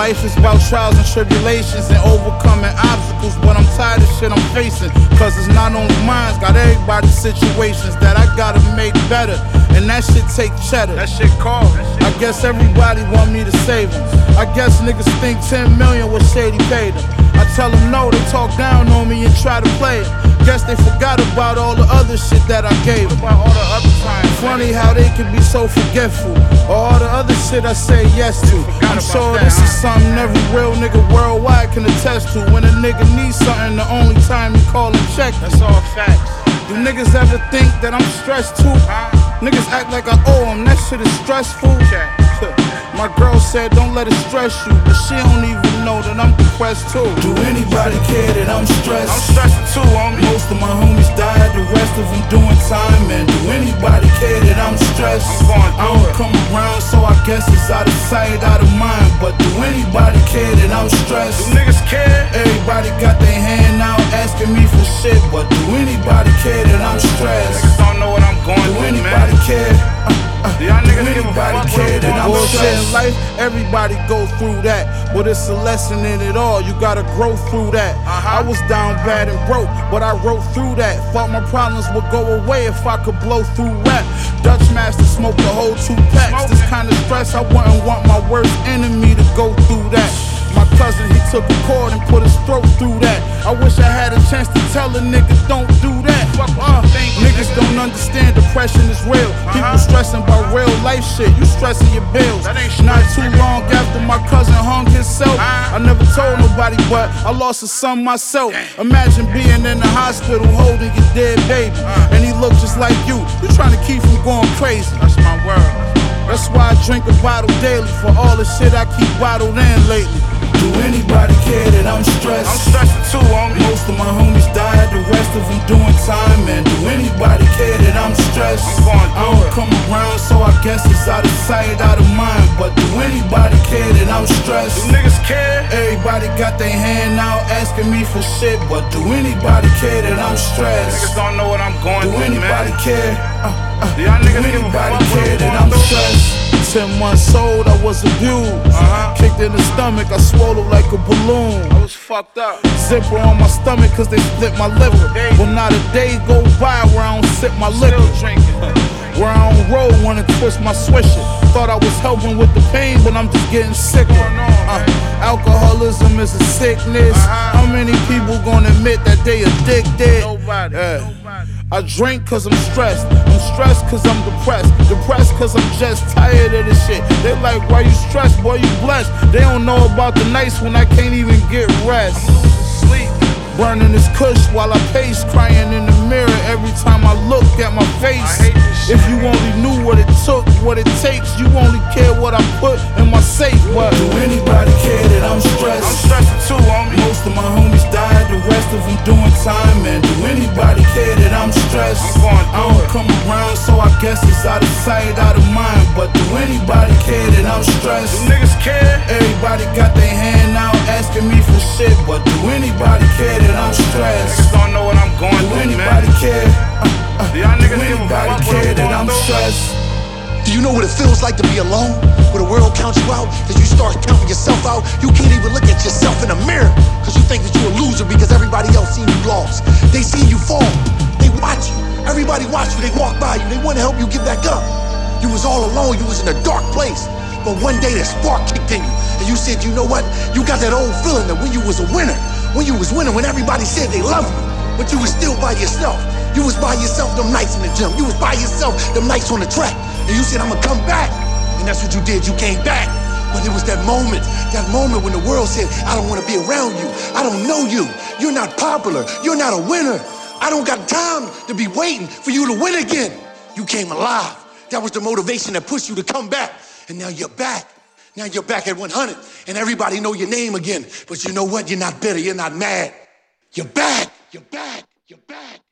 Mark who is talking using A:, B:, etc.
A: Life is about trials and tribulations and overcoming obstacles, but I'm tired of shit I'm facing. Cause it's not only mine, got everybody's situations that I gotta make better. And that shit take cheddar.
B: That shit cold.
A: I guess everybody want me to save them. I guess niggas think 10 million was Shady paid them. I tell them no, they talk down on me and try to play them. Guess they forgot about all the other shit that I gave them.
B: About all the other times.
A: Funny how they can be so forgetful. All the other shit I say yes to. I'm sure this is something every real nigga worldwide can attest to. When a nigga needs something, the only time you call and check.
B: That's all facts.
A: Do niggas ever think that I'm stressed too? Niggas act like I owe them, that shit is stressful. My girl said don't let it stress you, but she don't even know that I'm depressed too. Do anybody care that I'm stressed?
B: I'm stressing too, homie.
A: Most of my homies died, the rest of them doing time. And do anybody care that I'm stressed?
B: I'm
A: I don't come around, so I guess it's out of sight, out of mind. But do anybody care that I'm stressed?
B: Do niggas care?
A: Everybody got their hand out asking me for shit, but do anybody care that I'm stressed?
B: Niggas don't know what I'm going
A: Do
B: through,
A: anybody
B: man.
A: care?
B: Y'all niggas give a fuck
A: care that I'm
B: bullshit
A: stressed? In life, everybody go through that, but it's a lesson in it all. You gotta grow through that. I was down bad and broke, but I wrote through that. Thought my problems would go away if I could blow through rap. Dutch Master smoked the whole 2 packs. This kind of stress, I wouldn't want my worst enemy to go through that. My cousin, he took a cord and put his throat through that. I wish I had a chance to tell a nigga don't do that. Niggas don't understand depression is real. People stressing about real life shit. You stressing your bills. Not too long after my cousin hung himself, I never told nobody, but I lost a son myself. Imagine being in the hospital holding your dead baby, and he looked just like you. You trying to keep him going crazy.
B: That's my word.
A: That's why I drink a bottle daily for all the shit I keep bottled in lately. Do anybody care that I'm stressed?
B: I'm stressing too, homie.
A: Most of my homies died, the rest of them doing time. And do anybody care that I'm stressed? I don't come around, so I guess it's out of sight, out of mind. But do anybody care that I'm stressed?
B: Do niggas care?
A: Everybody got their hand out asking me for shit, but do anybody care that I'm stressed?
B: Niggas don't know what I'm going
A: Do
B: through,
A: anybody
B: man.
A: care?
B: Do y'all niggas
A: Do
B: give a
A: anybody
B: fuck
A: care
B: what
A: that
B: I'm
A: I'm
B: going
A: stressed? 10 months old, I was abused. Kicked in the stomach, I swallowed like a balloon.
B: I was fucked up.
A: Zipper on my stomach cause they split my liver. But not a day go by where I don't sip my liquor.
B: Still drinking.
A: Where I don't roll, wanna twist my swisher. Thought I was helping with the pain, but I'm just getting sicker. Alcoholism is a sickness. How many people gonna admit that they addicted?
B: Nobody.
A: I drink cause I'm stressed. I'm stressed cause I'm depressed. Depressed cause I'm just tired of this shit. They like, why you stressed, boy, you blessed. They don't know about the nights when I can't even get rest.
B: Sleep.
A: Burning this kush while I pace, crying in the mirror every time I look at my face.
B: I hate this shit.
A: If you only knew what it took, what it takes, you only care what I put in my safe. But do anybody care that I'm stressed?
B: I'm stressing too, homie.
A: Most of my homies died, the rest of them doing time. And do anybody care that I'm stressed? I don't come around, so I guess it's out of sight, out of mind. But do anybody care that I'm stressed?
B: Do niggas care?
A: Everybody got their hand out asking me for shit, but do anybody care that I'm stressed?
B: Niggas don't know what I'm going
A: Do
B: through,
A: anybody
B: man.
A: care?
B: Do y'all
A: Do
B: niggas give a
A: anybody
B: fuck what
A: care
B: I'm
A: that
B: going
A: I'm
B: through?
A: stressed?
C: Do you know what it feels like to be alone? Where the world counts you out, that you start counting yourself out. You can't even look at yourself in the mirror, cause you think that you're a loser because everybody else seen you lost. They seen you fall. They watch you. Everybody watch you. They walk by you. They want to help you give back up. You was all alone. You was in a dark place. But one day that spark kicked in you, and you said, you know what? You got that old feeling that when you was a winner, when you was winning, when everybody said they love you, but you was still by yourself. You was by yourself them nights in the gym. You was by yourself them nights on the track. And you said, I'm gonna come back. And that's what you did. You came back. But it was that moment when the world said, I don't wanna be around you. I don't know you. You're not popular. You're not a winner. I don't got time to be waiting for you to win again. You came alive. That was the motivation that pushed you to come back. And now you're back. Now you're back at 100. And everybody know your name again. But you know what? You're not bitter. You're not mad. You're back. You're back. You're back.